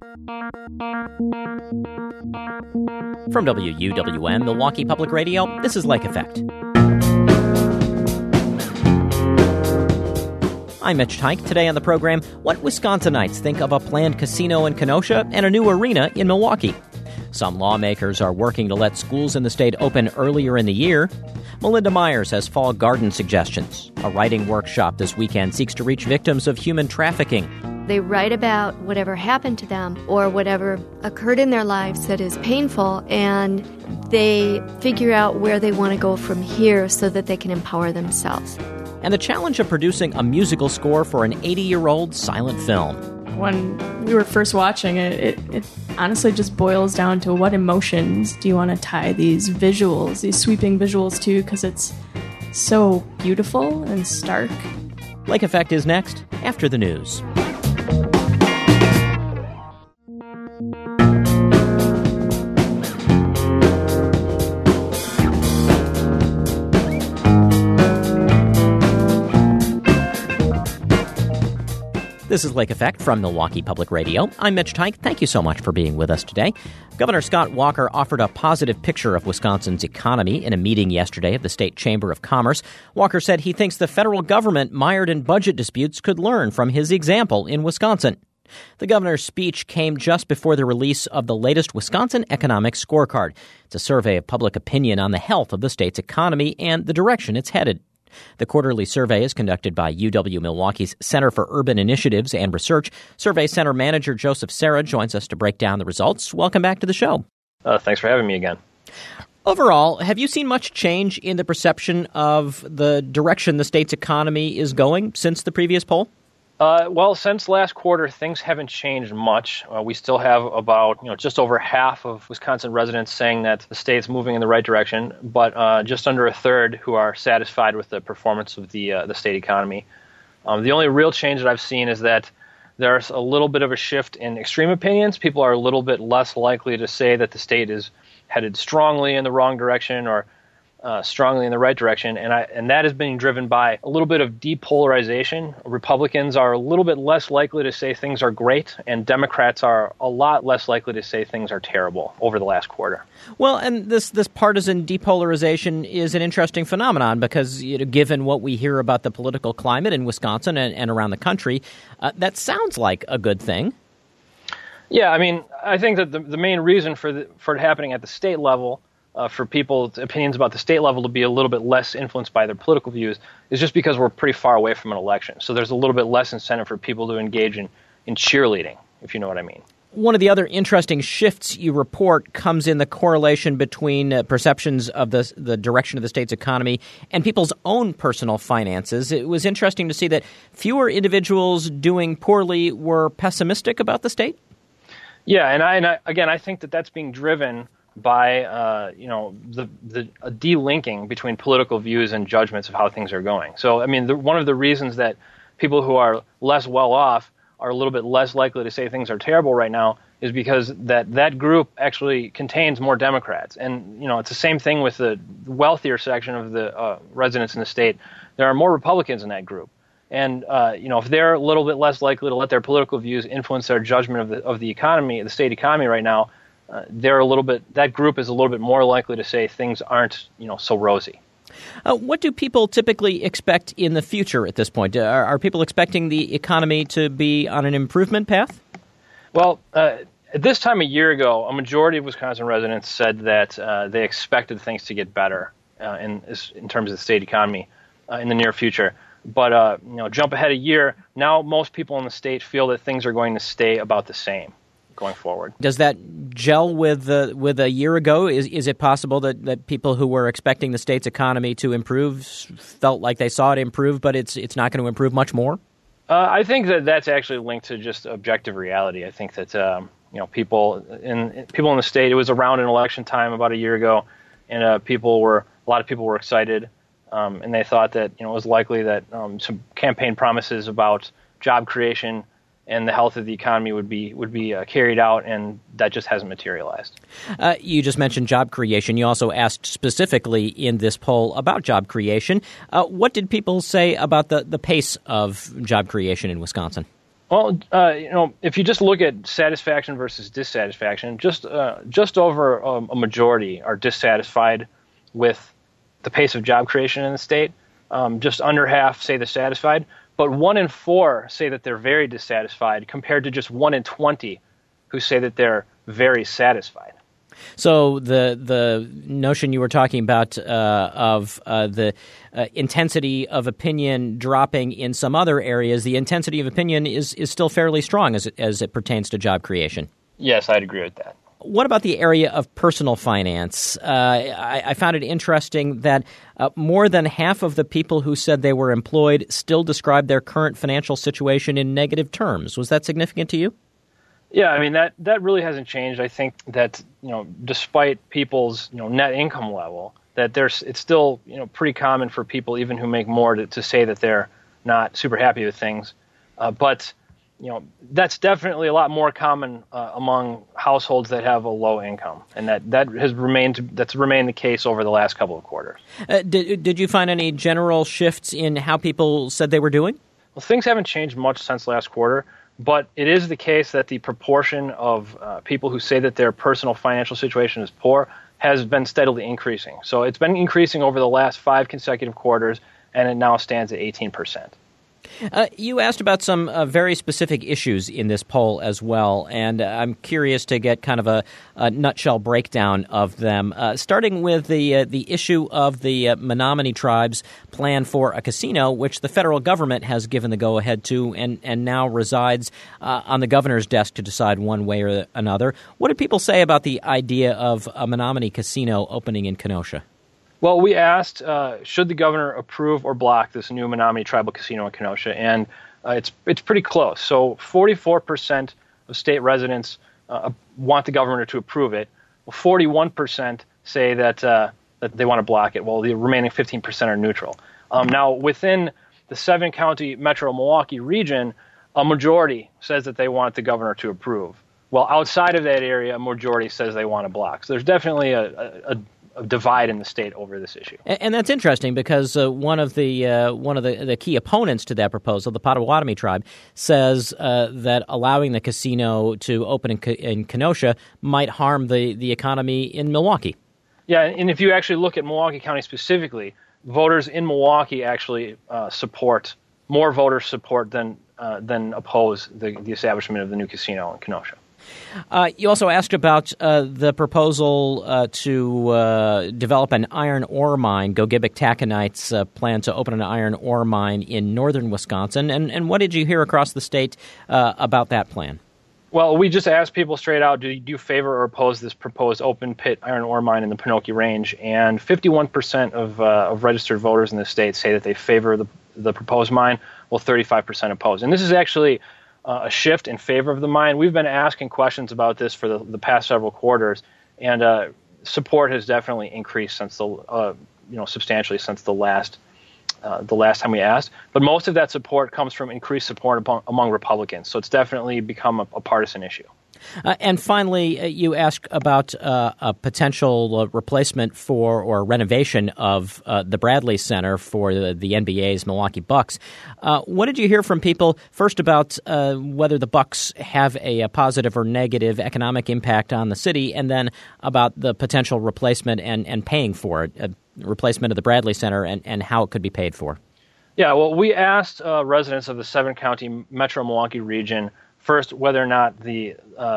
From WUWM, Milwaukee Public Radio, this is Lake Effect. I'm Mitch Teich. Today on the program, what Wisconsinites think of a planned casino in Kenosha and a new arena in Milwaukee. Some lawmakers are working to let schools in the state open earlier in the year. Melinda Myers has fall garden suggestions. A writing workshop this weekend seeks to reach victims of human trafficking. They write about whatever happened to them or whatever occurred in their lives that is painful, and they figure out where they want to go from here so that they can empower themselves. And the challenge of producing a musical score for an 80-year-old silent film. When we were first watching it honestly just boils down to what emotions do you want to tie these visuals, these sweeping visuals to, because it's so beautiful and stark. Lake Effect is next, after the news. This is Lake Effect from Milwaukee Public Radio. I'm Mitch Teich. Thank you so much for being with us today. Governor Scott Walker offered a positive picture of Wisconsin's economy in a meeting yesterday of the State Chamber of Commerce. Walker said he thinks the federal government mired in budget disputes could learn from his example in Wisconsin. The governor's speech came just before the release of the latest Wisconsin Economic Scorecard. It's a survey of public opinion on the health of the state's economy and the direction it's headed. The quarterly survey is conducted by UW-Milwaukee's Center for Urban Initiatives and Research. Survey Center Manager Joseph Serra joins us to break down the results. Welcome back to the show. Thanks for having me again. Overall, have you seen much change in the perception of the direction the state's economy is going since the previous poll? Well, since last quarter, things haven't changed much. We still have about just over half of Wisconsin residents saying that the state's moving in the right direction, but just under a third who are satisfied with the performance of the state economy. The only real change that I've seen is that there's a little bit of a shift in extreme opinions. People are a little bit less likely to say that the state is headed strongly in the wrong direction or strongly in the right direction, and that is being driven by a little bit of depolarization. Republicans are a little bit less likely to say things are great, and Democrats are a lot less likely to say things are terrible over the last quarter. Well, and this partisan depolarization is an interesting phenomenon because, given what we hear about the political climate in Wisconsin and around the country, that sounds like a good thing. Yeah, I mean, I think that the main reason for it happening at the state level, for people's opinions about the state level to be a little bit less influenced by their political views, is just because we're pretty far away from an election. So there's a little bit less incentive for people to engage in cheerleading, if you know what I mean. One of the other interesting shifts you report comes in the correlation between perceptions of the direction of the state's economy and people's own personal finances. It was interesting to see that fewer individuals doing poorly were pessimistic about the state. Yeah, and I think that that's being driven by the delinking between political views and judgments of how things are going. So, I mean, one of the reasons that people who are less well off are a little bit less likely to say things are terrible right now is because that group actually contains more Democrats. And, it's the same thing with the wealthier section of the residents in the state. There are more Republicans in that group. And, if they're a little bit less likely to let their political views influence their judgment of the economy, the state economy right now, that group is a little bit more likely to say things aren't, so rosy. What do people typically expect in the future at this point? Are people expecting the economy to be on an improvement path? Well, at this time a year ago, a majority of Wisconsin residents said that they expected things to get better in terms of the state economy in the near future. But, jump ahead a year, now most people in the state feel that things are going to stay about the same going forward. Does that gel with a year ago? Is it possible that people who were expecting the state's economy to improve felt like they saw it improve, but it's not going to improve much more? I think that's actually linked to just objective reality. I think that people in the state, it was around an election time about a year ago, and a lot of people were excited, and they thought that it was likely that some campaign promises about job creation and the health of the economy would be carried out, and that just hasn't materialized. You just mentioned job creation. You also asked specifically in this poll about job creation. What did people say about the pace of job creation in Wisconsin? Well, if you just look at satisfaction versus dissatisfaction, just over a majority are dissatisfied with the pace of job creation in the state. Just under half say they're satisfied, but 1 in 4 say that they're very dissatisfied, compared to just 1 in 20 who say that they're very satisfied. So the notion you were talking about of the intensity of opinion dropping in some other areas, the intensity of opinion is still fairly strong as it pertains to job creation. Yes, I'd agree with that. What about the area of personal finance? I found it interesting that more than half of the people who said they were employed still described their current financial situation in negative terms. Was that significant to you? Yeah, I mean, that really hasn't changed. I think that, despite people's, net income level, that it's still, pretty common for people, even who make more, to say that they're not super happy with things. But that's definitely a lot more common among households that have a low income, and that's remained the case over the last couple of quarters. Did you find any general shifts in how people said they were doing? Well, things haven't changed much since last quarter, but it is the case that the proportion of people who say that their personal financial situation is poor has been steadily increasing. So it's been increasing over the last 5 consecutive quarters, and it now stands at 18%. You asked about some very specific issues in this poll as well, and I'm curious to get kind of a nutshell breakdown of them. Starting with the issue of the Menominee Tribe's plan for a casino, which the federal government has given the go-ahead to and now resides on the governor's desk to decide one way or another. What did people say about the idea of a Menominee casino opening in Kenosha? Well, we asked, should the governor approve or block this new Menominee Tribal Casino in Kenosha, and it's pretty close. So 44% of state residents want the governor to approve it. Well, 41% say that they want to block it, while the remaining 15% are neutral. Now, within the 7-county Metro Milwaukee region, a majority says that they want the governor to approve. Well, outside of that area, a majority says they want to block. So there's definitely a divide in the state over this issue. And that's interesting because one of the key opponents to that proposal, the Potawatomi tribe, says that allowing the casino to open in Kenosha might harm the economy in Milwaukee. Yeah, and if you actually look at Milwaukee County specifically, voters in Milwaukee actually more voters support than oppose the establishment of the new casino in Kenosha. You also asked about the proposal to develop an iron ore mine. Gogebic Taconites plan to open an iron ore mine in northern Wisconsin. And what did you hear across the state about that plan? Well, we just asked people straight out, do you favor or oppose this proposed open pit iron ore mine in the Pinocchio Range? And 51% of registered voters in the state say that they favor the proposed mine, while 35% oppose. And this is actually a shift in favor of the mine. We've been asking questions about this for the past several quarters, and support has definitely increased since substantially since the last time we asked. But most of that support comes from increased support among Republicans. So it's definitely become a partisan issue. And finally, you asked about a potential replacement for or renovation of the Bradley Center for the NBA's Milwaukee Bucks. What did you hear from people, first about whether the Bucks have a positive or negative economic impact on the city, and then about the potential replacement and paying for it, replacement of the Bradley Center and how it could be paid for? Yeah, well, we asked residents of the 7-county Metro Milwaukee region first whether or not the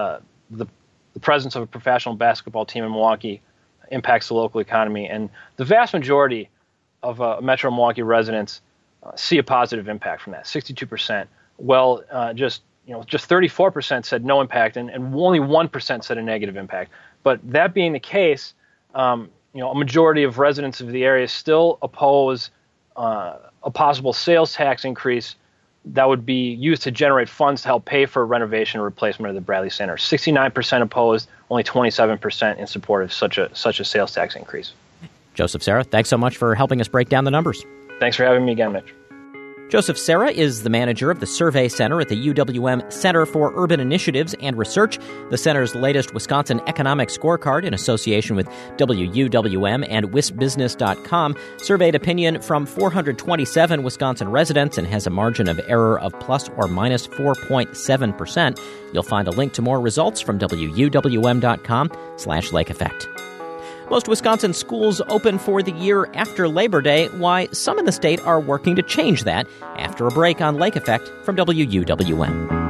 presence of a professional basketball team in Milwaukee impacts the local economy, and the vast majority of Metro Milwaukee residents see a positive impact from that, 62%. Well, just 34% said no impact, and only 1% said a negative impact. But that being the case, a majority of residents of the area still oppose a possible sales tax increase that would be used to generate funds to help pay for renovation or replacement of the Bradley Center. 69% opposed, only 27% in support of such a sales tax increase. Joseph Serra, thanks so much for helping us break down the numbers. Thanks for having me again, Mitch. Joseph Serra is the manager of the Survey Center at the UWM Center for Urban Initiatives and Research, the center's latest Wisconsin Economic Scorecard in association with WUWM and WisBusiness.com, surveyed opinion from 427 Wisconsin residents and has a margin of error of plus or minus 4.7%. You'll find a link to more results from WUWM.com/Lake Effect. Most Wisconsin schools open for the year after Labor Day. Why some in the state are working to change that after a break on Lake Effect from WUWM.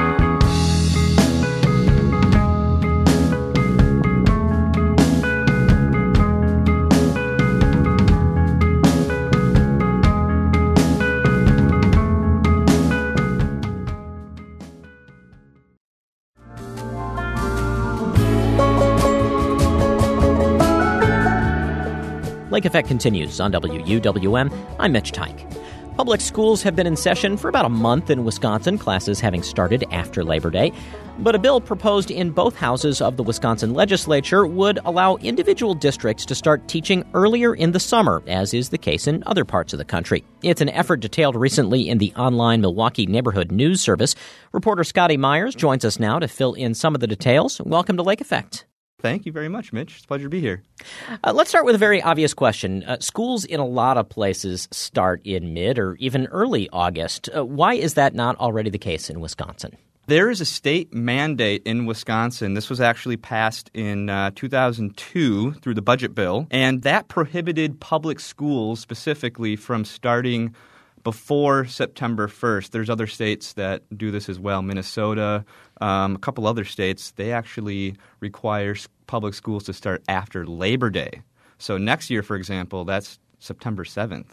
Lake Effect continues on WUWM. I'm Mitch Teich. Public schools have been in session for about a month in Wisconsin, classes having started after Labor Day. But a bill proposed in both houses of the Wisconsin legislature would allow individual districts to start teaching earlier in the summer, as is the case in other parts of the country. It's an effort detailed recently in the online Milwaukee Neighborhood News Service. Reporter Scotty Myers joins us now to fill in some of the details. Welcome to Lake Effect. Thank you very much, Mitch. It's a pleasure to be here. Let's start with a very obvious question. Schools in a lot of places start in mid or even early August. Why is that not already the case in Wisconsin? There is a state mandate in Wisconsin. This was actually passed in 2002 through the budget bill, and that prohibited public schools specifically from starting before September 1st. There's other states that do this as well. Minnesota, a couple other states, they actually require public schools to start after Labor Day. So next year, for example, that's September 7th.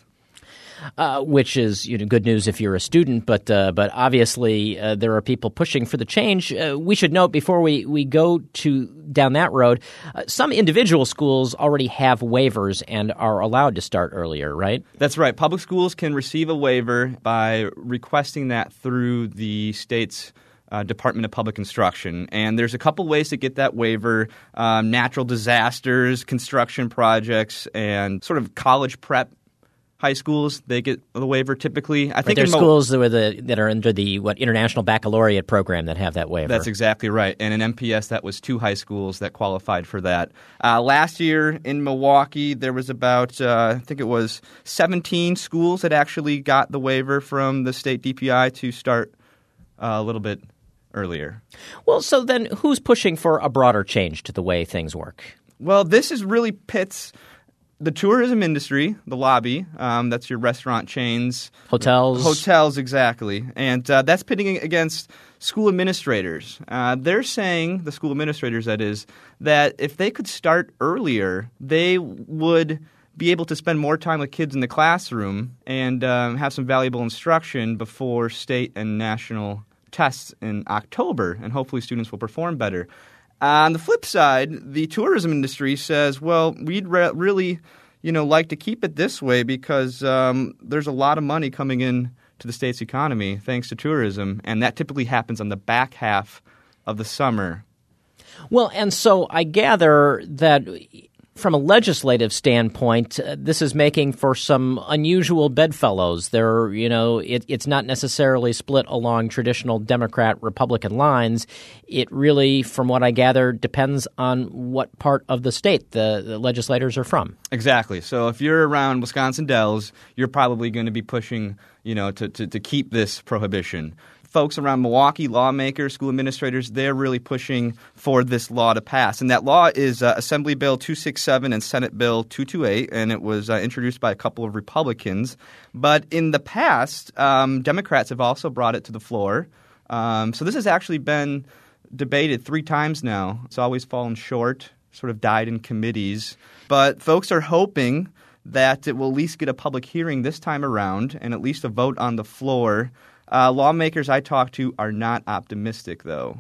Which is good news if you're a student, but obviously there are people pushing for the change. We should note before we go down that road, some individual schools already have waivers and are allowed to start earlier, right? That's right. Public schools can receive a waiver by requesting that through the state's Department of Public Instruction. And there's a couple ways to get that waiver: natural disasters, construction projects, and sort of college prep. High schools, they get the waiver typically. I think there's schools that are under the International Baccalaureate program that have that waiver. That's exactly right. And in MPS, that was 2 high schools that qualified for that. Last year in Milwaukee, there was about, I think it was 17 schools that actually got the waiver from the state DPI to start a little bit earlier. Well, so then who's pushing for a broader change to the way things work? Well, this is really pits the tourism industry, the lobby, that's your restaurant chains. Hotels, exactly. And that's pitting against school administrators. They're saying, the school administrators that is, that if they could start earlier, they would be able to spend more time with kids in the classroom and have some valuable instruction before state and national tests in October, and hopefully students will perform better. On the flip side, the tourism industry says, well, we'd really, like to keep it this way because there's a lot of money coming in to the state's economy thanks to tourism, and that typically happens on the back half of the summer. Well, and so I gather that from a legislative standpoint, this is making for some unusual bedfellows. It's not necessarily split along traditional Democrat-Republican lines. It really, from what I gather, depends on what part of the state the legislators are from. Exactly. So if you're around Wisconsin Dells, you're probably going to be pushing, to keep this prohibition. Folks around Milwaukee, lawmakers, school administrators, they're really pushing for this law to pass. And that law is Assembly Bill 267 and Senate Bill 228, and it was introduced by a couple of Republicans. But in the past, Democrats have also brought it to the floor. So this has actually been debated 3 times now. It's always fallen short, sort of died in committees. But folks are hoping that it will at least get a public hearing this time around and at least a vote on the floor. Lawmakers I talked to are not optimistic, though.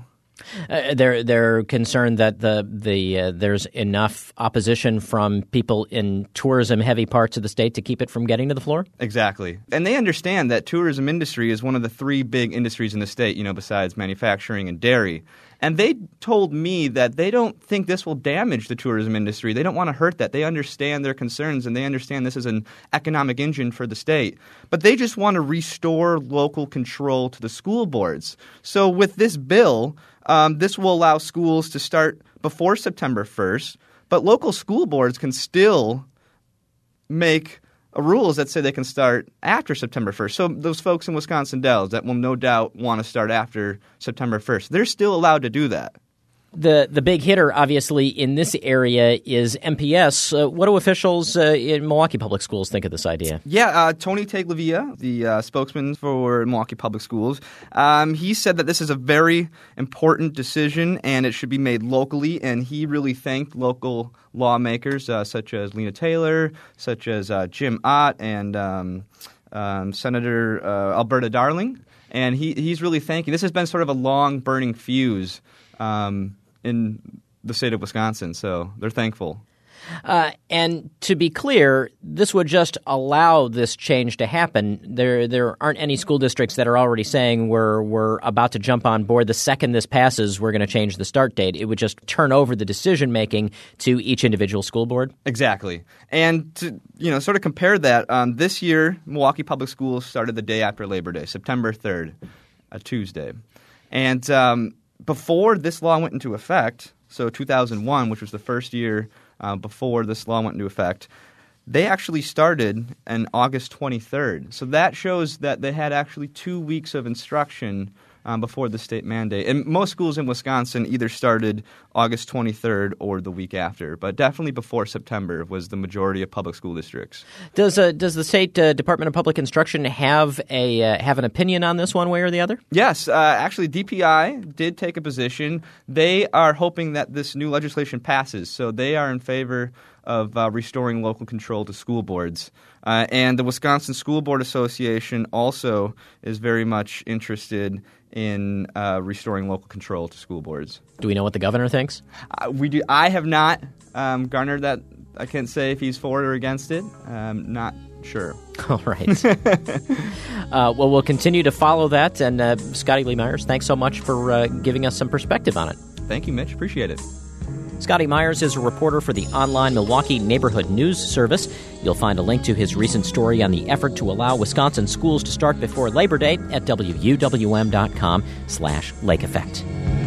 They're concerned that there's enough opposition from people in tourism-heavy parts of the state to keep it from getting to the floor? Exactly. And they understand that tourism industry is one of the 3 big industries in the state, besides manufacturing and dairy. And they told me that they don't think this will damage the tourism industry. They don't want to hurt that. They understand their concerns, and they understand this is an economic engine for the state. But they just want to restore local control to the school boards. So with this bill, this will allow schools to start before September 1st, but local school boards can still make rules that say they can start after September 1st. So those folks in Wisconsin Dells that will no doubt want to start after September 1st, they're still allowed to do that. The big hitter, obviously, in this area is MPS. What do officials in Milwaukee Public Schools think of this idea? Yeah, Tony Tagliavia, the spokesman for Milwaukee Public Schools, he said that this is a very important decision and it should be made locally, and he really thanked local lawmakers such as Lena Taylor, such as Jim Ott, and Senator Alberta Darling. And he's really thanking. This has been sort of a long burning fuse in the state of Wisconsin, so they're thankful. And to be clear, this would just allow this change to happen. There aren't any school districts that are already saying we're about to jump on board. The second this passes, we're going to change the start date. It would just turn over the decision-making to each individual school board? Exactly. And to sort of compare that, this year, Milwaukee Public Schools started the day after Labor Day, September 3rd, a Tuesday. And before this law went into effect, so 2001, which was the first year before this law went into effect, they actually started on August 23rd. So that shows that they had actually 2 weeks of instruction before the state mandate. And most schools in Wisconsin either started August 23rd or the week after, but definitely before September was the majority of public school districts. Does the state Department of Public Instruction have an opinion on this one way or the other? Yes. Actually, DPI did take a position. They are hoping that this new legislation passes, so they are in favor of restoring local control to school boards. And the Wisconsin School Board Association also is very much interested in restoring local control to school boards. Do we know what the governor thinks? We do. I have not garnered that. I can't say if he's for it or against it. Not sure. All right. Well, we'll continue to follow that. And Scotty Lee Myers, thanks so much for giving us some perspective on it. Thank you, Mitch. Appreciate it. Scotty Myers is a reporter for the online Milwaukee Neighborhood News Service. You'll find a link to his recent story on the effort to allow Wisconsin schools to start before Labor Day at wuwm.com/Lake Effect.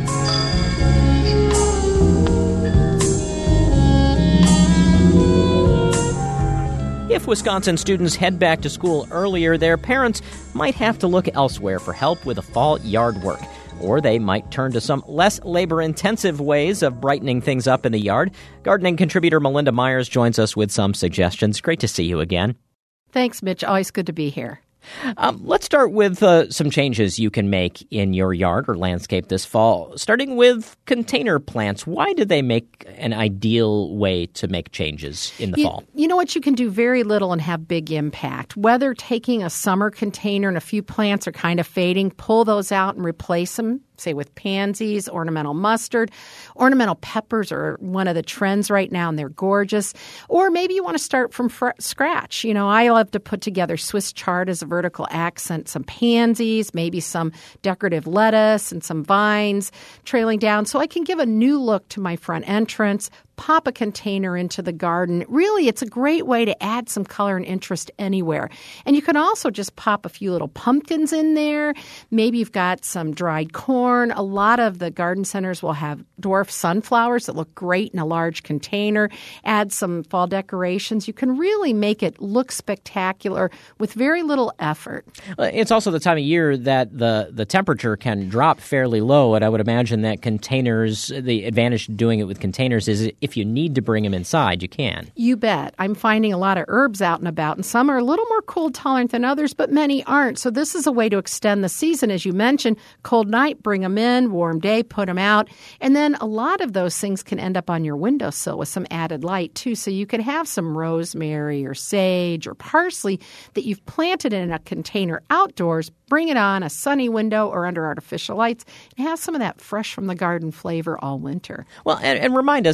If Wisconsin students head back to school earlier, their parents might have to look elsewhere for help with the fall yard work. Or they might turn to some less labor-intensive ways of brightening things up in the yard. Gardening contributor Melinda Myers joins us with some suggestions. Great to see you again. Thanks, Mitch. Always good to be here. Let's start with some changes you can make in your yard or landscape this fall, starting with container plants. Why do they make an ideal way to make changes in the fall? You know what? You can do very little and have big impact. Whether taking a summer container and a few plants are kind of fading, pull those out and replace them, say with pansies, ornamental mustard. Ornamental peppers are one of the trends right now, and they're gorgeous. Or maybe you want to start from scratch. I love to put together Swiss chard as a vertical accent, some pansies, maybe some decorative lettuce and some vines trailing down, so I can give a new look to my front entrance. Pop a container into the garden. Really, it's a great way to add some color and interest anywhere. And you can also just pop a few little pumpkins in there. Maybe you've got some dried corn. A lot of the garden centers will have dwarf sunflowers that look great in a large container. Add some fall decorations. You can really make it look spectacular with very little effort. It's also the time of year that the temperature can drop fairly low, and I would imagine that containers, the advantage of doing it with containers is if you need to bring them inside, you can. You bet. I'm finding a lot of herbs out and about, and some are a little more cold tolerant than others, but many aren't. So this is a way to extend the season. As you mentioned, cold night, bring them in, warm day, put them out. And then a lot of those things can end up on your windowsill with some added light, too. So you could have some rosemary or sage or parsley that you've planted in a container outdoors, bring it on a sunny window or under artificial lights, and have some of that fresh from the garden flavor all winter. Well, and remind us, how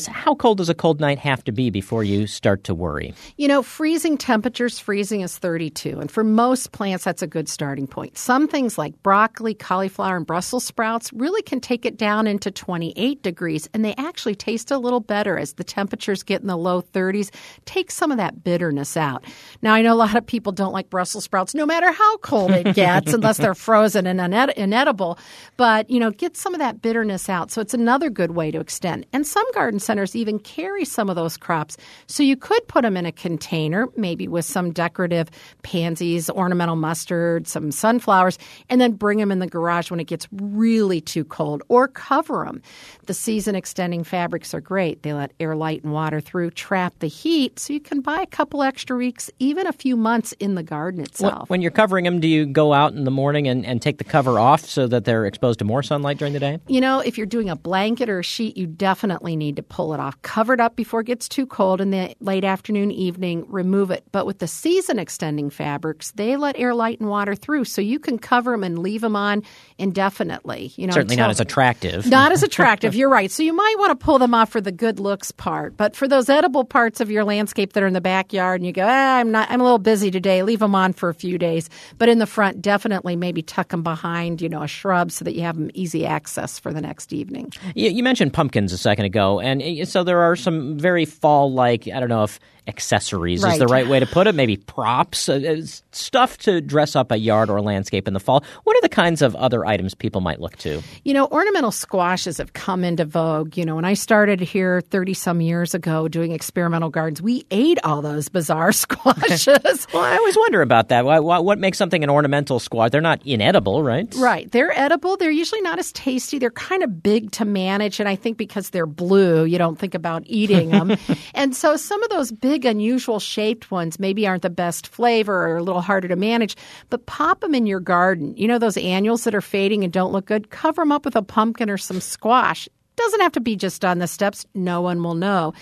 cold does a cold night have to be before you start to worry? Freezing temperatures, freezing is 32. And for most plants, that's a good starting point. Some things like broccoli, cauliflower, and Brussels sprouts really can take it down into 28 degrees. And they actually taste a little better as the temperatures get in the low 30s. Take some of that bitterness out. Now, I know a lot of people don't like Brussels sprouts no matter how cold it gets unless they're frozen and inedible. But, get some of that bitterness out. So it's another good way to extend. And some garden centers even carry some of those crops. So you could put them in a container, maybe with some decorative pansies, ornamental mustard, some sunflowers, and then bring them in the garage when it gets really too cold, or cover them. The season extending fabrics are great. They let air, light, and water through, trap the heat, so you can buy a couple extra weeks, even a few months in the garden itself. When you're covering them, do you go out in the morning and take the cover off so that they're exposed to more sunlight during the day? If you're doing a blanket or a sheet, you definitely need to pull it off. Cover it up before it gets too cold in the late afternoon, evening, remove it. But with the season extending fabrics, they let air, light, and water through, so you can cover them and leave them on indefinitely. Certainly not as attractive. Not as attractive, you're right. So you might want to pull them off for the good looks part. But for those edible parts of your landscape that are in the backyard and you go, I'm a little busy today, leave them on for a few days. But in the front, definitely maybe tuck them behind, a shrub so that you have them easy access for the next evening. You mentioned pumpkins a second ago, and so there are some very fall-like, I don't know if accessories is the right way to put it, maybe props, stuff to dress up a yard or a landscape in the fall. What are the kinds of other items people might look to? Ornamental squashes have come into vogue. When I started here 30-some years ago doing experimental gardens, we ate all those bizarre squashes. Well, I always wonder about that. What makes something an ornamental squash? They're not inedible, right? Right. They're edible. They're usually not as tasty. They're kind of big to manage, and I think because they're blue, you don't think about eating them. And so some of those big, unusual shaped ones maybe aren't the best flavor or a little harder to manage, but pop them in your garden. Those annuals that are fading and don't look good, cover them up with a pumpkin or some squash. Doesn't have to be just on the steps. No one will know.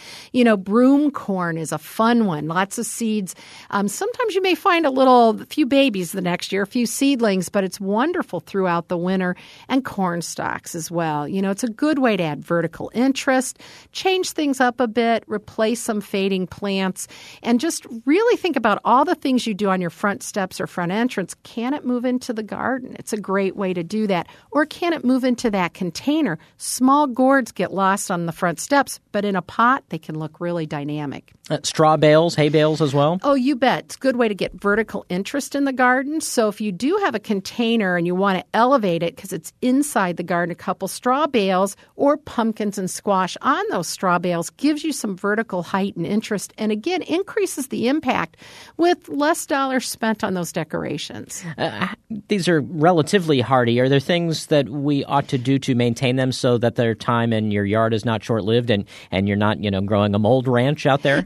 Broom corn is a fun one. Lots of seeds. Sometimes you may find a few babies the next year, a few seedlings, but it's wonderful throughout the winter. And corn stalks as well. It's a good way to add vertical interest, change things up a bit, replace some fading plants, and just really think about all the things you do on your front steps or front entrance. Can it move into the garden? It's a great way to do that. Or can it move into that container? Small gourds get lost on the front steps, but in a pot, they can look really dynamic. Straw bales, hay bales as well? Oh, you bet. It's a good way to get vertical interest in the garden. So if you do have a container and you want to elevate it because it's inside the garden, a couple straw bales or pumpkins and squash on those straw bales gives you some vertical height and interest, and again, increases the impact with less dollars spent on those decorations. These are relatively hardy. Are there things that we ought to do to maintain them so that their time in your yard is not short-lived and you're not, growing a mold ranch out there?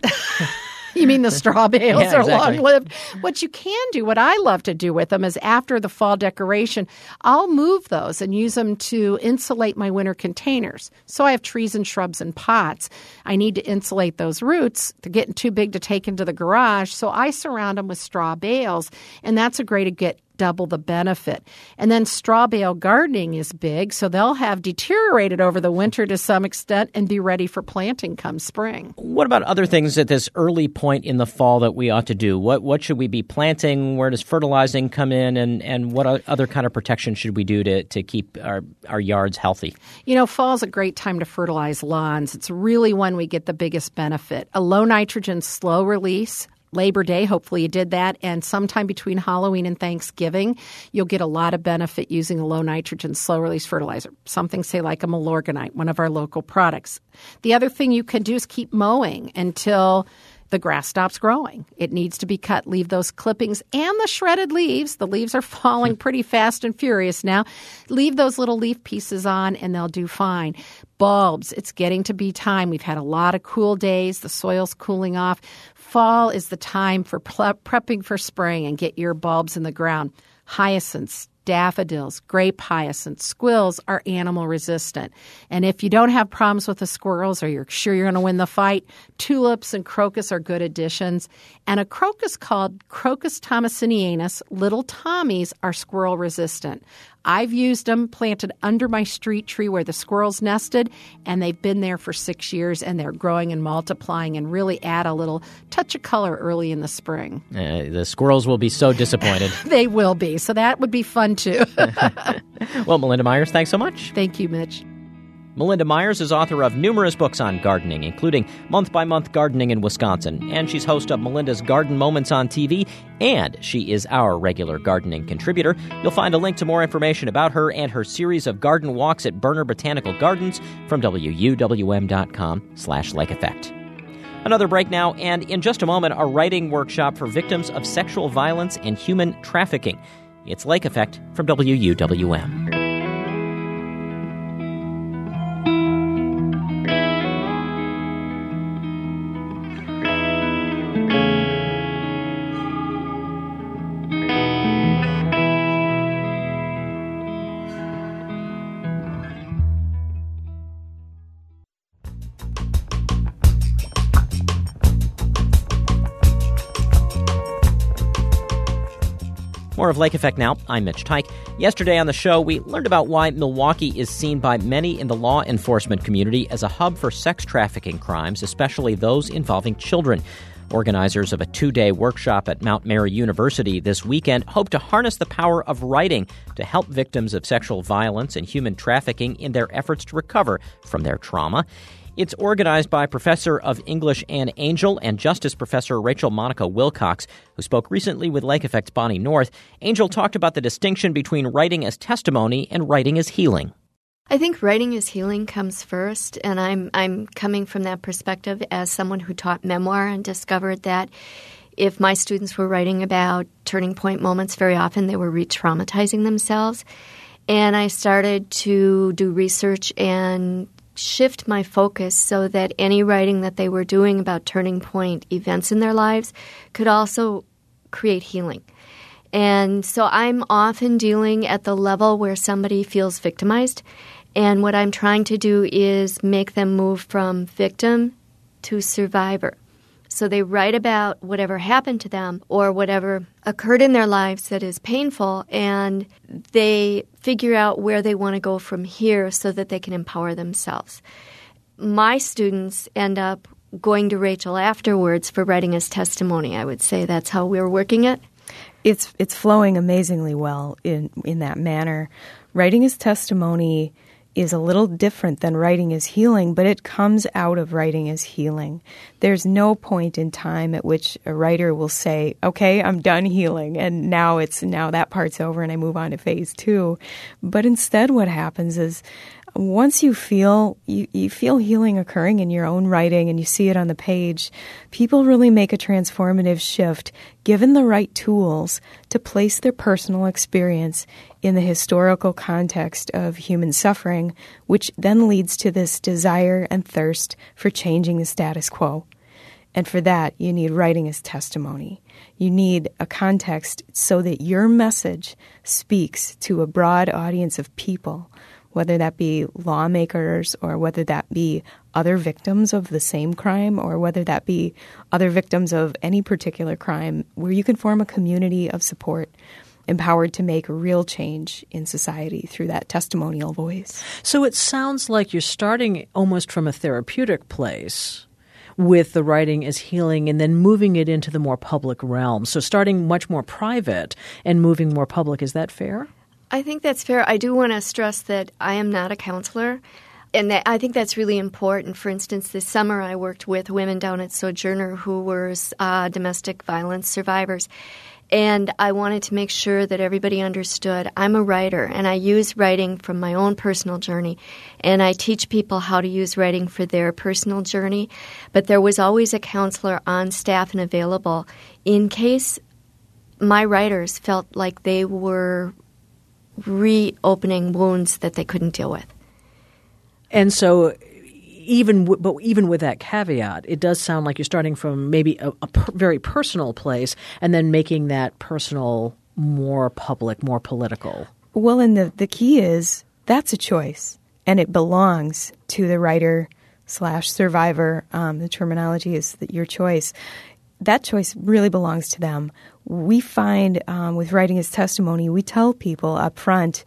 You mean the straw bales Yeah, are exactly. long-lived? What you can do, what I love to do with them is after the fall decoration, I'll move those and use them to insulate my winter containers. So I have trees and shrubs and pots. I need to insulate those roots. They're getting too big to take into the garage, so I surround them with straw bales, and that's a great to get double the benefit. And then straw bale gardening is big, so they'll have deteriorated over the winter to some extent and be ready for planting come spring. What about other things at this early point in the fall that we ought to do? What should we be planting? Where does fertilizing come in? And what other kind of protection should we do to keep our yards healthy? Fall's a great time to fertilize lawns. It's really when we get the biggest benefit. A low nitrogen slow release. Labor Day, hopefully you did that, and sometime between Halloween and Thanksgiving, you'll get a lot of benefit using a low-nitrogen, slow-release fertilizer, something, say, like a Milorganite, one of our local products. The other thing you can do is keep mowing until the grass stops growing. It needs to be cut. Leave those clippings and the shredded leaves. The leaves are falling pretty fast and furious now. Leave those little leaf pieces on, and they'll do fine. Bulbs, it's getting to be time. We've had a lot of cool days. The soil's cooling off. Fall is the time for prepping for spring and get your bulbs in the ground. Hyacinths, daffodils, grape hyacinths, squills are animal resistant. And if you don't have problems with the squirrels or you're sure you're going to win the fight, tulips and crocus are good additions. And a crocus called Crocus thomasinianus, little Tommies, are squirrel resistant. I've used them planted under my street tree where the squirrels nested, and they've been there for 6 years, and they're growing and multiplying and really add a little touch of color early in the spring. The squirrels will be so disappointed. They will be, so that would be fun too. Well, Melinda Myers, thanks so much. Thank you, Mitch. Melinda Myers is author of numerous books on gardening, including Month by Month Gardening in Wisconsin, and she's host of Melinda's Garden Moments on TV, and she is our regular gardening contributor. You'll find a link to more information about her and her series of garden walks at Berner Botanical Gardens from WUWM.com/Lake Effect. Another break now, and in just a moment, a writing workshop for victims of sexual violence and human trafficking. It's Lake Effect from WUWM. More of Lake Effect now. I'm Mitch Teich. Yesterday on the show, we learned about why Milwaukee is seen by many in the law enforcement community as a hub for sex trafficking crimes, especially those involving children. Organizers of a 2-day workshop at Mount Mary University this weekend hope to harness the power of writing to help victims of sexual violence and human trafficking in their efforts to recover from their trauma. It's organized by Professor of English Ann Angel and Justice Professor Rachel Monica Wilcox, who spoke recently with Lake Effect's Bonnie North. Angel talked about the distinction between writing as testimony and writing as healing. I think writing as healing comes first, and I'm coming from that perspective as someone who taught memoir and discovered that if my students were writing about turning point moments, very often they were re-traumatizing themselves. And I started to do research and shift my focus so that any writing that they were doing about turning point events in their lives could also create healing. And so I'm often dealing at the level where somebody feels victimized. And what I'm trying to do is make them move from victim to survivor. So they write about whatever happened to them or whatever occurred in their lives that is painful, and they figure out where they want to go from here so that they can empower themselves. My students end up going to Rachel afterwards for writing as testimony. I would say that's how we're working it. It's flowing amazingly well in that manner. Writing as testimony is a little different than writing as healing, but it comes out of writing as healing. There's no point in time at which a writer will say, okay, I'm done healing, and now that part's over and I move on to phase 2. But instead what happens is once you feel healing occurring in your own writing and you see it on the page, people really make a transformative shift given the right tools to place their personal experience in the historical context of human suffering, which then leads to this desire and thirst for changing the status quo. And for that, you need writing as testimony. You need a context so that your message speaks to a broad audience of people, whether that be lawmakers or whether that be other victims of the same crime or whether that be other victims of any particular crime, where you can form a community of support empowered to make real change in society through that testimonial voice. So it sounds like you're starting almost from a therapeutic place with the writing as healing and then moving it into the more public realm. So starting much more private and moving more public. Is that fair? I think that's fair. I do want to stress that I am not a counselor, and I think that's really important. For instance, this summer I worked with women down at Sojourner who were domestic violence survivors, and I wanted to make sure that everybody understood I'm a writer, and I use writing from my own personal journey, and I teach people how to use writing for their personal journey. But there was always a counselor on staff and available in case my writers felt like they were reopening wounds that they couldn't deal with. And so even with that caveat, it does sound like you're starting from maybe a very personal place and then making that personal more public, more political. Well, and the key is that's a choice, and it belongs to the writer/survivor. The terminology is your choice. that choice really belongs to them. We find with writing as testimony, we tell people up front,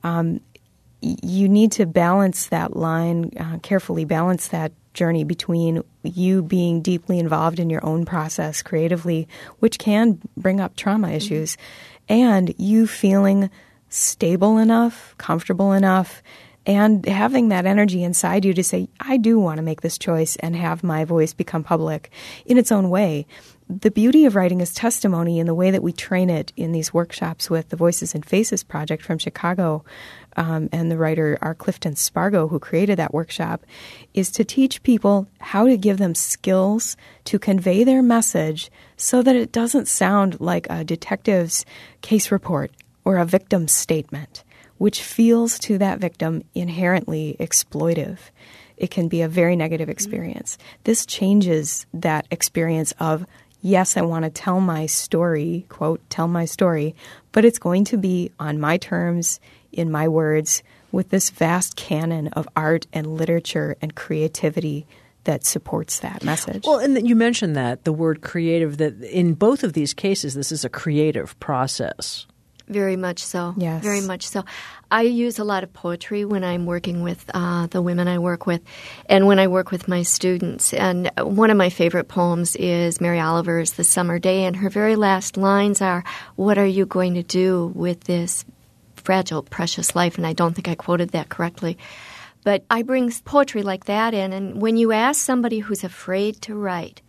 you need to balance that line, carefully balance that journey between you being deeply involved in your own process creatively, which can bring up trauma issues, and you feeling stable enough, comfortable enough, and having that energy inside you to say, I do want to make this choice and have my voice become public in its own way. The beauty of writing as testimony and the way that we train it in these workshops with the Voices and Faces Project from Chicago and the writer R. Clifton Spargo, who created that workshop, is to teach people how to give them skills to convey their message so that it doesn't sound like a detective's case report or a victim's statement, which feels to that victim inherently exploitive. It can be a very negative experience. This changes that experience of, yes, I want to tell my story, quote, tell my story, but it's going to be on my terms, in my words, with this vast canon of art and literature and creativity that supports that message. Well, and you mentioned that, the word creative, that in both of these cases, this is a creative process. Very much so. Yes. Very much so. I use a lot of poetry when I'm working with the women I work with and when I work with my students. And one of my favorite poems is Mary Oliver's The Summer Day, and her very last lines are, what are you going to do with this fragile, precious life? And I don't think I quoted that correctly. But I bring poetry like that in, and when you ask somebody who's afraid to write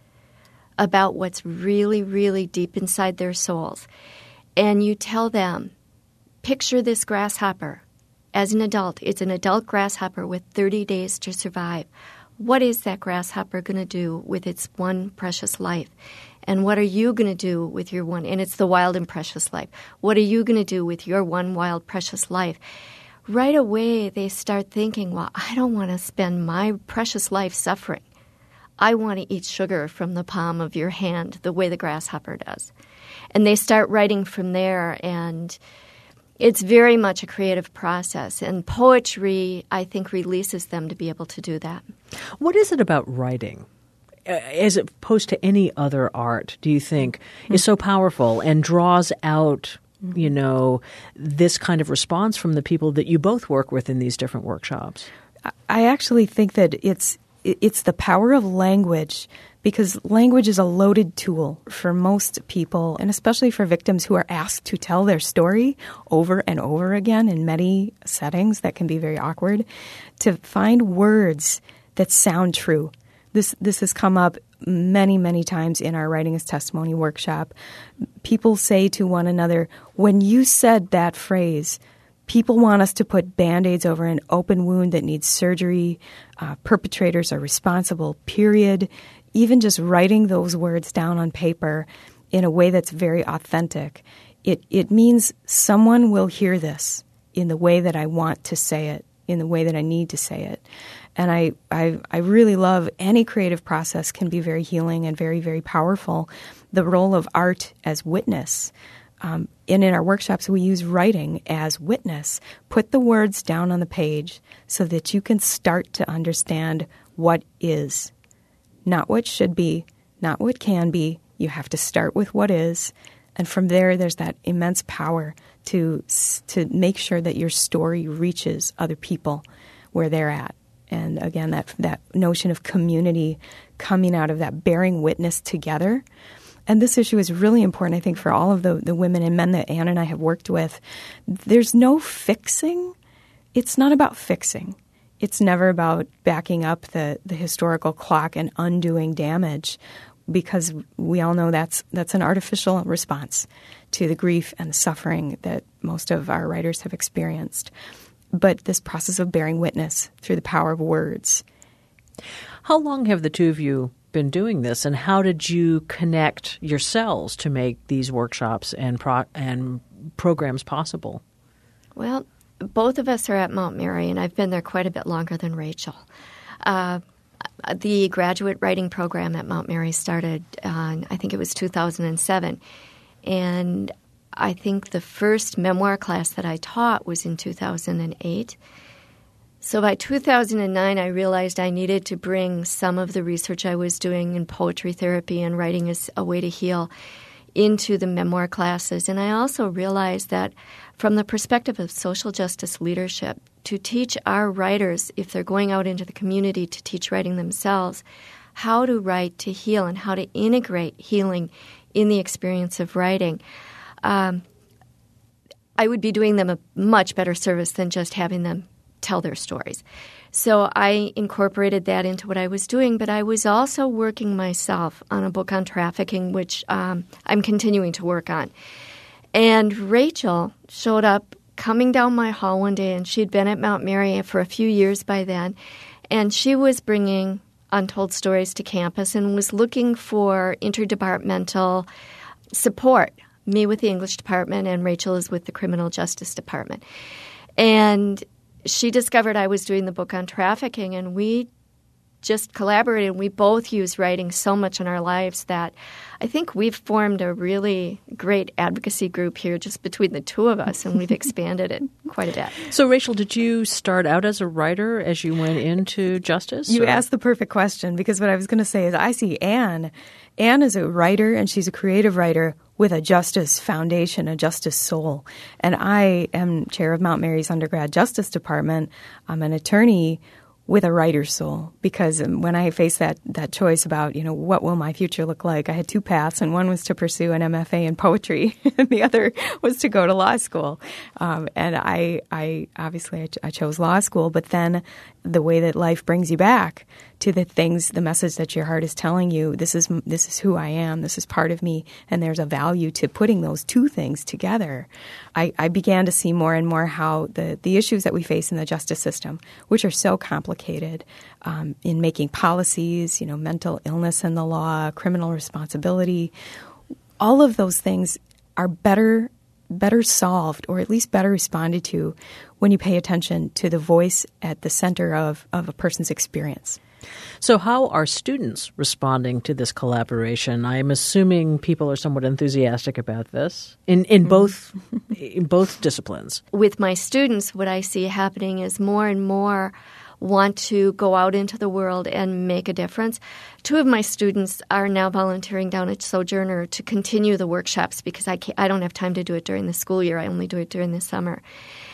about what's really, really deep inside their souls, and you tell them, picture this grasshopper. As an adult, it's an adult grasshopper with 30 days to survive. What is that grasshopper going to do with its one precious life? And what are you going to do with your one? And it's the wild and precious life. What are you going to do with your one wild, precious life? Right away, they start thinking, well, I don't want to spend my precious life suffering. I want to eat sugar from the palm of your hand the way the grasshopper does. And they start writing from there, and it's very much a creative process. And poetry, I think, releases them to be able to do that. What is it about writing, as opposed to any other art, do you think, is so powerful and draws out, you know, this kind of response from the people that you both work with in these different workshops? I actually think that it's the power of language, because language is a loaded tool for most people, and especially for victims who are asked to tell their story over and over again in many settings that can be very awkward, to find words that sound true. This has come up many, many times in our Writing as Testimony workshop. People say to one another, when you said that phrase, people want us to put Band-Aids over an open wound that needs surgery. Perpetrators are responsible, period. Even just writing those words down on paper in a way that's very authentic, it means someone will hear this in the way that I want to say it, in the way that I need to say it. And I really love any creative process can be very healing and very, very powerful. The role of art as witness. And in our workshops, we use writing as witness. Put the words down on the page so that you can start to understand what is. Not what should be, not what can be. You have to start with what is. And from there, there's that immense power to make sure that your story reaches other people where they're at. And again, that notion of community coming out of that, bearing witness together. And this issue is really important, I think, for all of the women and men that Anne and I have worked with. There's no fixing. It's not about fixing. It's never about backing up the historical clock and undoing damage, because we all know that's an artificial response to the grief and the suffering that most of our writers have experienced. But this process of bearing witness through the power of words. How long have the two of you been doing this, and how did you connect yourselves to make these workshops and programs possible? Well, both of us are at Mount Mary, and I've been there quite a bit longer than Rachel. The graduate writing program at Mount Mary started, I think it was 2007, and I think the first memoir class that I taught was in 2008. So by 2009, I realized I needed to bring some of the research I was doing in poetry therapy and writing as a way to heal into the memoir classes. And I also realized that from the perspective of social justice leadership, to teach our writers, if they're going out into the community to teach writing themselves, how to write to heal and how to integrate healing in the experience of writing, I would be doing them a much better service than just having them tell their stories. So I incorporated that into what I was doing, but I was also working myself on a book on trafficking, which I'm continuing to work on. And Rachel showed up coming down my hall one day, and she'd been at Mount Mary for a few years by then, and she was bringing Untold Stories to campus and was looking for interdepartmental support, me with the English department and Rachel is with the criminal justice department. And she discovered I was doing the book on trafficking, and we just collaborated. We both use writing so much in our lives that I think we've formed a really great advocacy group here just between the two of us, and we've expanded it quite a bit. So, Rachel, did you start out as a writer as you went into justice? You asked the perfect question, because what I was going to say is I see Anne. Anne is a writer, and she's a creative writer with a justice foundation, a justice soul. And I am chair of Mount Mary's undergrad justice department. I'm an attorney with a writer's soul, because when I faced that choice about, what will my future look like, I had two paths, and one was to pursue an MFA in poetry, and the other was to go to law school. And I obviously chose law school, but then the way that life brings you back to the message that your heart is telling you, this is who I am, this is part of me, and there's a value to putting those two things together. I began to see more and more how the issues that we face in the justice system, which are so complicated, in making policies, mental illness in the law, criminal responsibility, all of those things are better solved, or at least better responded to, when you pay attention to the voice at the center of a person's experience. So how are students responding to this collaboration? I'm assuming people are somewhat enthusiastic about this in both disciplines. With my students, what I see happening is more and more want to go out into the world and make a difference. Two of my students are now volunteering down at Sojourner to continue the workshops, because I don't have time to do it during the school year. I only do it during the summer.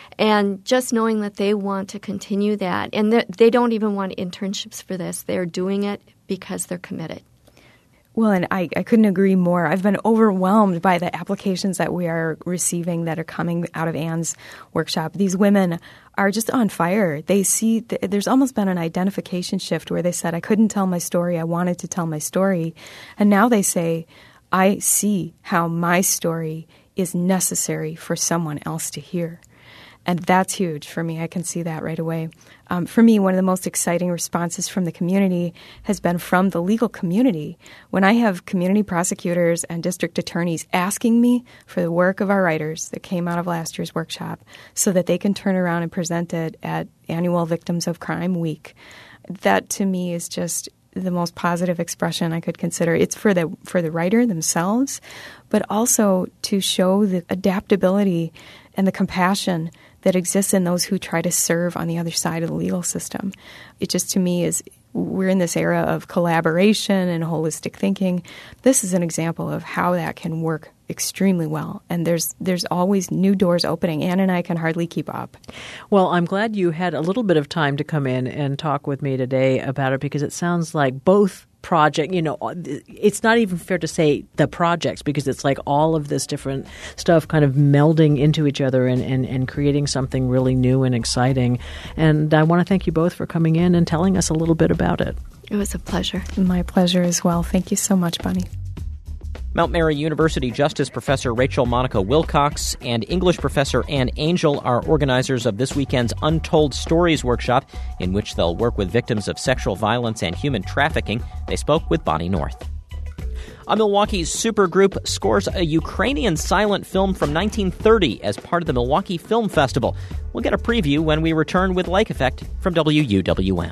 And just knowing that they want to continue that, and they don't even want internships for this. They're doing it because they're committed. Well, and I couldn't agree more. I've been overwhelmed by the applications that we are receiving that are coming out of Anne's workshop. These women are just on fire. They see there's almost been an identification shift where they said, I couldn't tell my story. I wanted to tell my story. And now they say, I see how my story is necessary for someone else to hear. And that's huge for me. I can see that right away. For me, one of the most exciting responses from the community has been from the legal community. When I have community prosecutors and district attorneys asking me for the work of our writers that came out of last year's workshop so that they can turn around and present it at annual Victims of Crime Week, that to me is just the most positive expression I could consider. It's for the writer themselves, but also to show the adaptability and the compassion that exists in those who try to serve on the other side of the legal system. It just, to me, is we're in this era of collaboration and holistic thinking. This is an example of how that can work extremely well. And there's always new doors opening. Anne and I can hardly keep up. Well, I'm glad you had a little bit of time to come in and talk with me today about it, because it sounds like both project, it's not even fair to say the projects, because it's like all of this different stuff kind of melding into each other and creating something really new and exciting. And I want to thank you both for coming in and telling us a little bit about it. It was a pleasure. My pleasure as well. Thank you so much, Bunny. Mount Mary University Justice Professor Rachel Monica Wilcox and English Professor Anne Angel are organizers of this weekend's Untold Stories workshop, in which they'll work with victims of sexual violence and human trafficking. They spoke with Bonnie North. A Milwaukee supergroup scores a Ukrainian silent film from 1930 as part of the Milwaukee Film Festival. We'll get a preview when we return with Lake Effect from WUWM.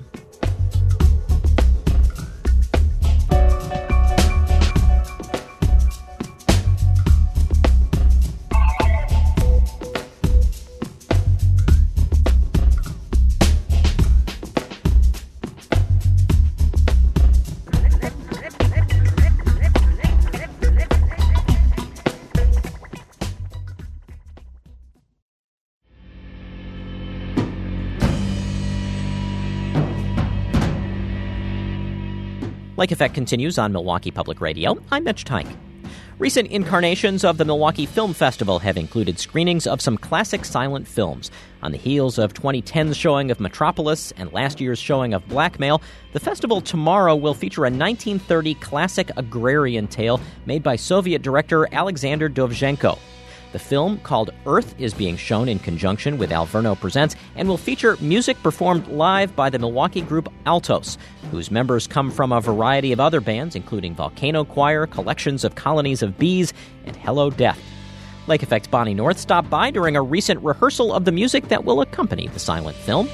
Lake Effect continues on Milwaukee Public Radio. I'm Mitch Teich. Recent incarnations of the Milwaukee Film Festival have included screenings of some classic silent films. On the heels of 2010's showing of Metropolis and last year's showing of Blackmail, the festival tomorrow will feature a 1930 classic agrarian tale made by Soviet director Alexander Dovzhenko. The film, called Earth, is being shown in conjunction with Alverno Presents and will feature music performed live by the Milwaukee group Altos, whose members come from a variety of other bands, including Volcano Choir, collections of Colonies of Bees, and Hello Death. Lake Effect's Bonnie North stopped by during a recent rehearsal of the music that will accompany the silent film.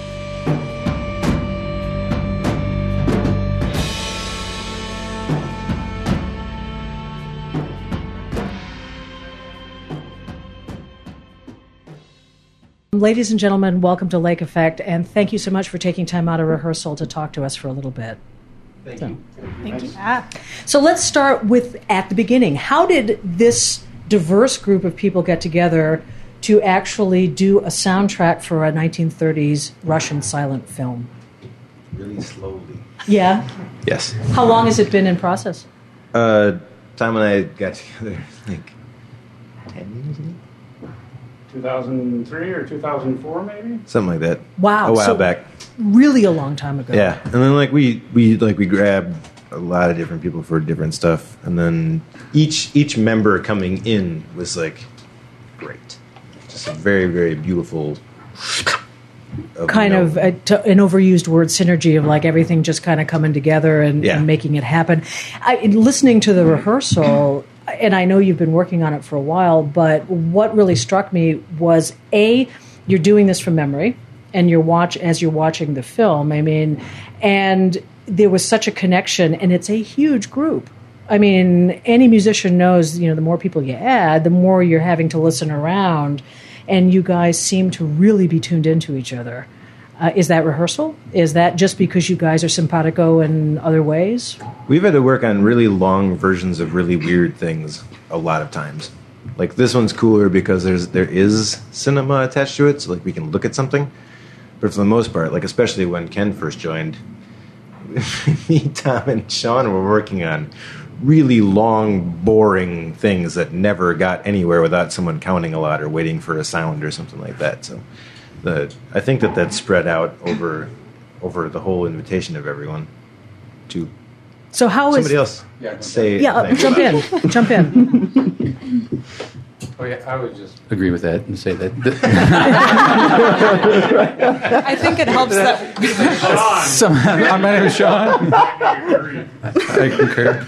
Ladies and gentlemen, welcome to Lake Effect, and thank you so much for taking time out of rehearsal to talk to us for a little bit. Thank you. Thank you. So let's start with at the beginning. How did this diverse group of people get together to actually do a soundtrack for a 1930s Russian silent film? Really slowly. Yeah? Yes. How long has it been in process? Time when I got together, like 10 years ago? 2003 or 2004, maybe? Something like that. Wow. A while so back. Really a long time ago. Yeah. And then like we grabbed a lot of different people for different stuff, and then each member coming in was like great. Just a very, very beautiful kind of an overused word, synergy of like everything just kind of coming together and making it happen. Listening to the rehearsal, and I know you've been working on it for a while, but what really struck me was you're doing this from memory, and as you're watching the film. I mean, and there was such a connection, and it's a huge group. I mean, any musician knows, the more people you add, the more you're having to listen around, and you guys seem to really be tuned into each other. Is that rehearsal? Is that just because you guys are simpatico in other ways? We've had to work on really long versions of really weird things a lot of times. Like this one's cooler because there is cinema attached to it, so like we can look at something. But for the most part, like especially when Ken first joined, me, Tom, and Sean were working on really long, boring things that never got anywhere without someone counting a lot or waiting for a sound or something like that. So I think that spread out over the whole invitation of everyone to so how somebody else say jump in. Oh yeah, I would just agree with that and say that. I think it helps that my name is Sean. I concur.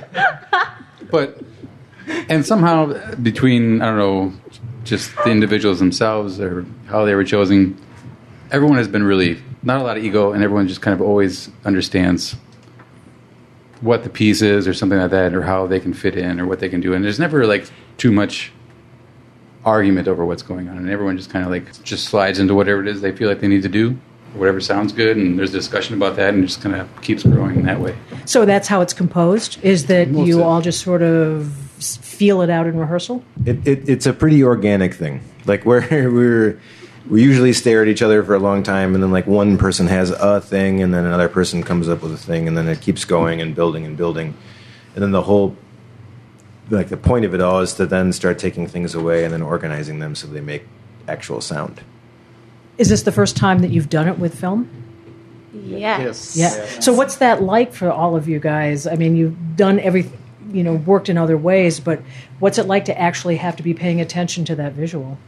And somehow between, I don't know, just the individuals themselves or how they were chosen, everyone has been really, not a lot of ego, and everyone just kind of always understands what the piece is or something like that, or how they can fit in or what they can do. And there's never like too much argument over what's going on, and everyone just kind of like just slides into whatever it is they feel like they need to do, or whatever sounds good, and there's discussion about that, and it just kind of keeps growing that way. So that's how it's composed, is that you all just sort of feel it out in rehearsal? It's a pretty organic thing. Like we usually stare at each other for a long time, and then like one person has a thing, and then another person comes up with a thing, and then it keeps going and building, and then the whole, like the point of it all is to then start taking things away and then organizing them so they make actual sound. Is this the first time that you've done it with film? Yes. Yeah. So what's that like for all of you guys? I mean, you've done everything, worked in other ways, but what's it like to actually have to be paying attention to that visual?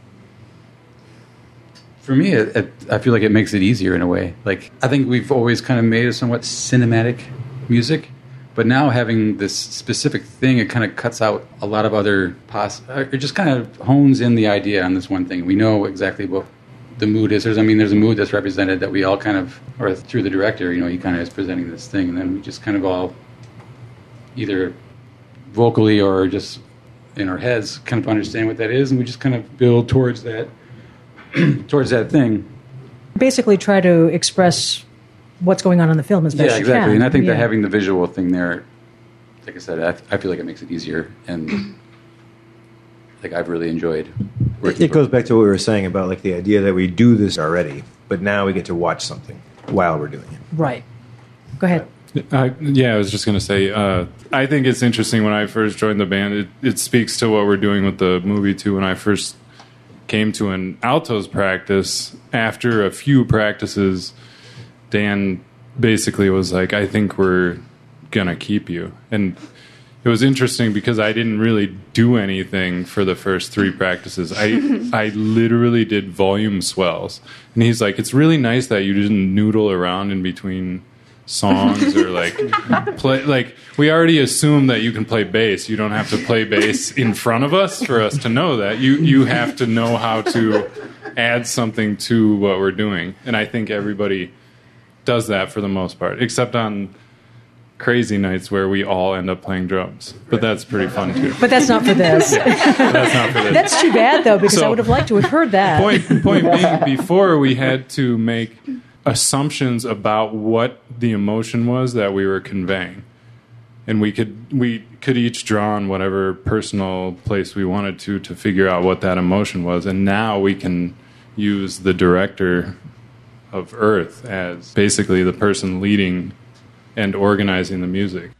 For me, I feel like it makes it easier in a way. Like, I think we've always kind of made a somewhat cinematic music, but now having this specific thing, it kind of cuts out a lot of other it just kind of hones in the idea on this one thing. We know exactly what the mood is. There's a mood that's represented that we all kind of, or through the director, he kind of is presenting this thing, and then we just kind of all, either vocally or just in our heads, kind of understand what that is, and we just kind of build towards that thing. Basically try to express what's going on in the film as best you can. Yeah, exactly. And I think that having the visual thing there, like I said, I feel like it makes it easier, and like I've really enjoyed working. It goes back to what we were saying about like the idea that we do this already, but now we get to watch something while we're doing it. Right. Go ahead. Yeah, I was just going to say, I think it's interesting when I first joined the band. It speaks to what we're doing with the movie, too. When I first came to an altos practice, after a few practices, Dan basically was like, I think we're going to keep you. And it was interesting because I didn't really do anything for the first 3 practices. I literally did volume swells. And he's like, it's really nice that you didn't noodle around in between songs or play. Like, we already assume that you can play bass. You don't have to play bass in front of us for us to know that. You have to know how to add something to what we're doing. And I think everybody does that for the most part, except on crazy nights where we all end up playing drums. But that's pretty fun, too. But that's not for this. That's not for this. That's too bad, though, because I would have liked to have heard that. Point being, before we had to make assumptions about what the emotion was that we were conveying. And we could each draw on whatever personal place we wanted to figure out what that emotion was. And now we can use the director of Earth as basically the person leading and organizing the music.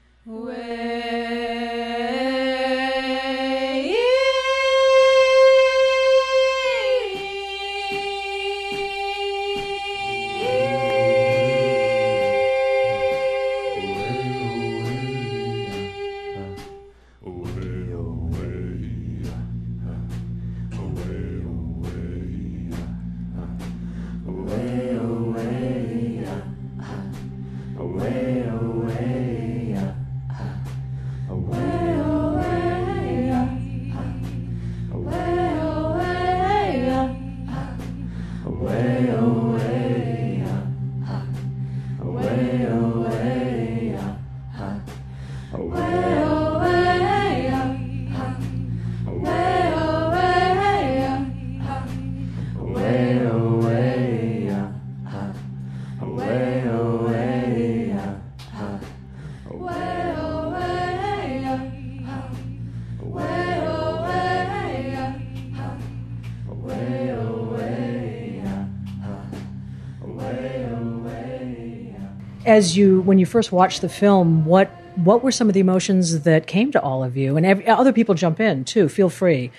When you first watched the film, what were some of the emotions that came to all of you? And other people jump in too. Feel free.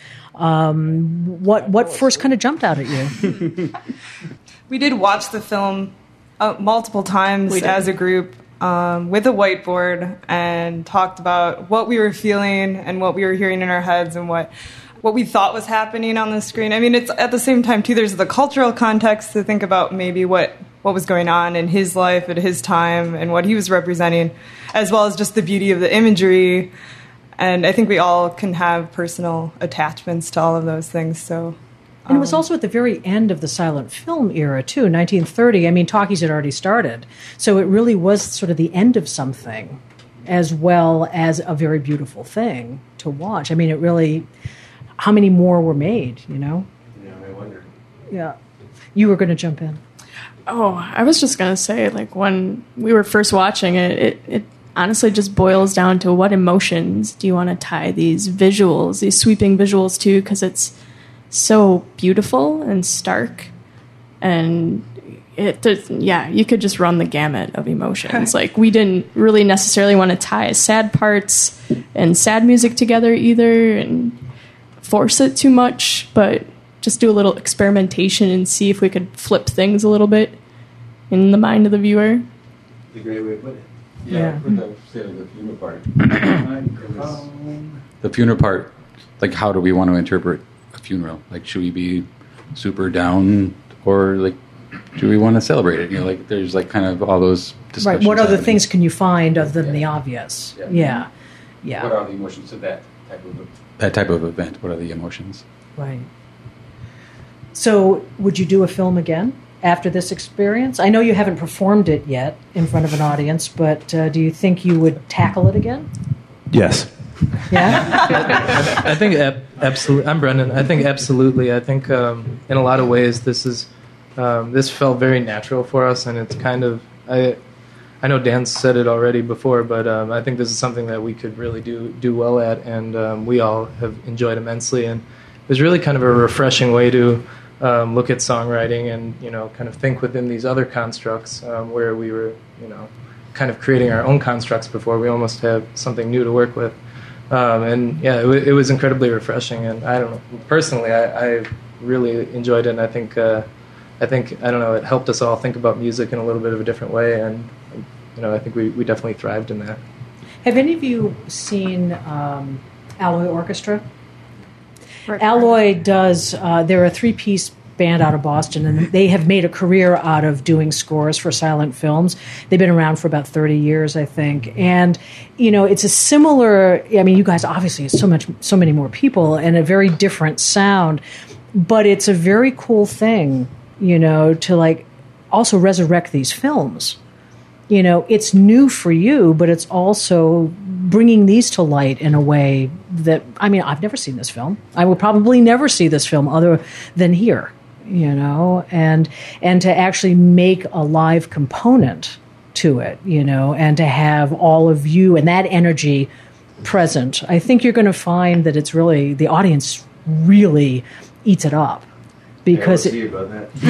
What first kind of jumped out at you? We did watch the film multiple times as a group with a whiteboard and talked about what we were feeling and what we were hearing in our heads and what we thought was happening on the screen. I mean, it's at the same time too. There's the cultural context to think about maybe what was going on in his life at his time and what he was representing, as well as just the beauty of the imagery. And I think we all can have personal attachments to all of those things. So, and it was also at the very end of the silent film era, too, 1930. I mean, talkies had already started. So it really was sort of the end of something, as well as a very beautiful thing to watch. I mean, it really... How many more were made, you know? Yeah, I wonder. Yeah. You were going to jump in. Oh, I was just going to say, like, when we were first watching it, it honestly just boils down to what emotions do you want to tie these visuals, these sweeping visuals to, because it's so beautiful and stark. And you could just run the gamut of emotions. Like, we didn't really necessarily want to tie sad parts and sad music together either, and force it too much, but just do a little experimentation and see if we could flip things a little bit in the mind of the viewer. That's a great way to put it. Yeah. The funeral part. The funeral part, like, how do we want to interpret a funeral? Like, should we be super down, or like, do we want to celebrate it? You know, like, there's like kind of all those discussions. Right. What other happening. things can you find other than the obvious? Yeah. What are the emotions of that type of event? What are the emotions? Right. So, would you do a film again after this experience? I know you haven't performed it yet in front of an audience, but do you think you would tackle it again? Yes. Yeah? I think absolutely. I'm Brendan. I think absolutely. I think in a lot of ways this felt very natural for us, and it's kind of... I know Dan said it already before, but I think this is something that we could really do well at, and we all have enjoyed immensely. And it was really kind of a refreshing way to look at songwriting and, you know, kind of think within these other constructs where we were, you know, kind of creating our own constructs before. We almost have something new to work with. And yeah, it was incredibly refreshing. And I don't know, personally, I really enjoyed it. And I think, I don't know, it helped us all think about music in a little bit of a different way. And, I think we definitely thrived in that. Have any of you seen Alloy Orchestra? Alloy does, they're a 3-piece band out of Boston, and they have made a career out of doing scores for silent films. They've been around for about 30 years, I think. And, it's a similar, you guys obviously it's so many more people and a very different sound, but it's a very cool thing, to also resurrect these films. It's new for you, but it's also bringing these to light in a way that, I've never seen this film. I would probably never see this film other than here, and to actually make a live component to it, and to have all of you and that energy present. I think you're going to find that it's really, the audience really eats it up. Because see about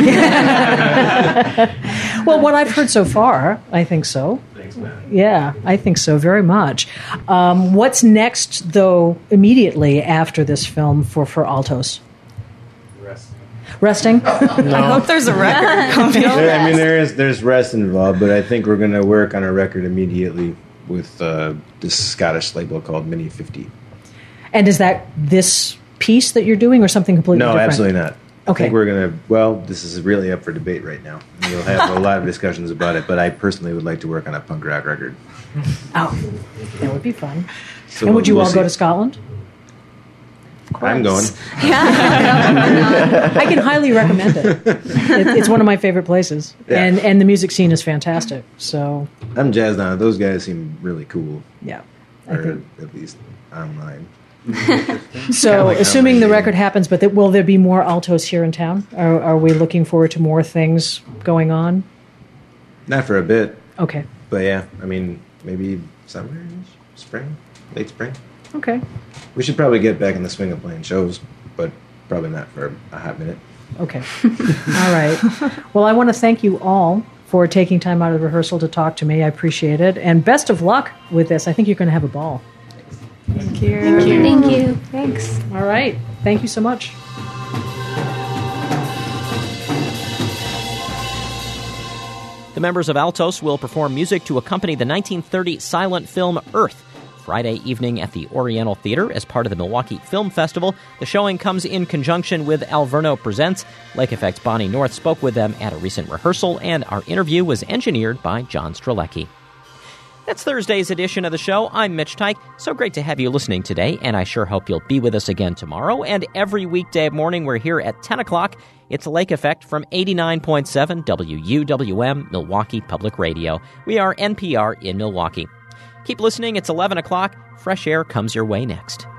that. Well, what I've heard so far, I think so. Thanks, man. Yeah, I think so very much. What's next, though, immediately after this film for Altos? Resting? No. I hope there's a record coming. There's rest involved, but I think we're going to work on a record immediately with this Scottish label called Mini 50. And is that this piece that you're doing, or something completely different? No, absolutely not. Okay. I think we're going to, this is really up for debate right now. We'll have a lot of discussions about it, but I personally would like to work on a punk rock record. Oh, that would be fun. So and would you we'll all go to Scotland? I'm going. I can highly recommend it. It's one of my favorite places. Yeah. And the music scene is fantastic. So I'm jazzed on it. Those guys seem really cool. Yeah. Or at least online. So, assuming the record happens, but will there be more Altos here in town? Are we looking forward to more things going on? Not for a bit. Okay. But yeah, maybe summer, spring, late spring. Okay. We should probably get back in the swing of playing shows, but probably not for a hot minute. Okay. All right. Well, I want to thank you all for taking time out of rehearsal to talk to me. I appreciate it. And best of luck with this. I think you're going to have a ball. Thank you. Thank you. Thank you. Thanks. All right. Thank you so much. The members of Altos will perform music to accompany the 1930 silent film Earth Friday evening at the Oriental Theater as part of the Milwaukee Film Festival. The showing comes in conjunction with Alverno Presents. Lake Effect's Bonnie North spoke with them at a recent rehearsal, and our interview was engineered by John Strelecki. That's Thursday's edition of the show. I'm Mitch Teich. So great to have you listening today, and I sure hope you'll be with us again tomorrow. And every weekday morning, we're here at 10 o'clock. It's Lake Effect from 89.7 WUWM, Milwaukee Public Radio. We are NPR in Milwaukee. Keep listening. It's 11 o'clock. Fresh Air comes your way next.